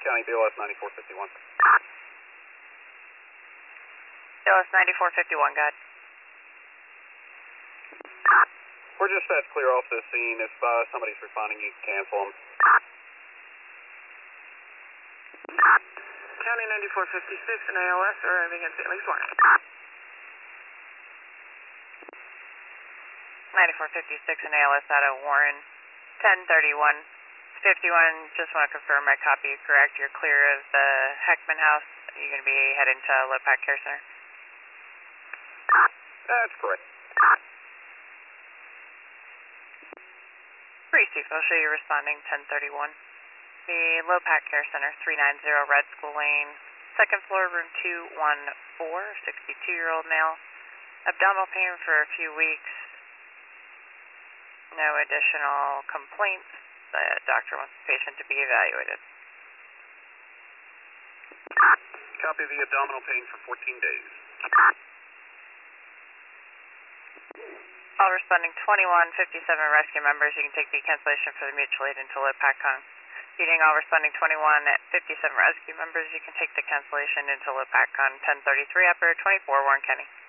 County, BLS 9451. BLS 9451, got it. We're just set to clear off this scene. If somebody's responding, you can cancel them. County 9456 and ALS arriving at St. Luke's Warren. 9456 and ALS out of Warren. 1031. 51, just want to confirm my copy is correct. You're clear of the Heckman House. You're going to be heading to Lopac Care Center. That's correct. Chief, I'll show you responding 1031. The Lopac Care Center, 390 Red School Lane, second floor, room 214, 62-year-old male. Abdominal pain for a few weeks. No additional complaints. The doctor wants the patient to be evaluated. Copy the abdominal pain for 14 days. All responding 2157 rescue members, you can take the cancellation for the mutual aid into Lopakong. Feeding all responding 2157 rescue members, you can take the cancellation into Lopakong 1033 upper 24 Warren County.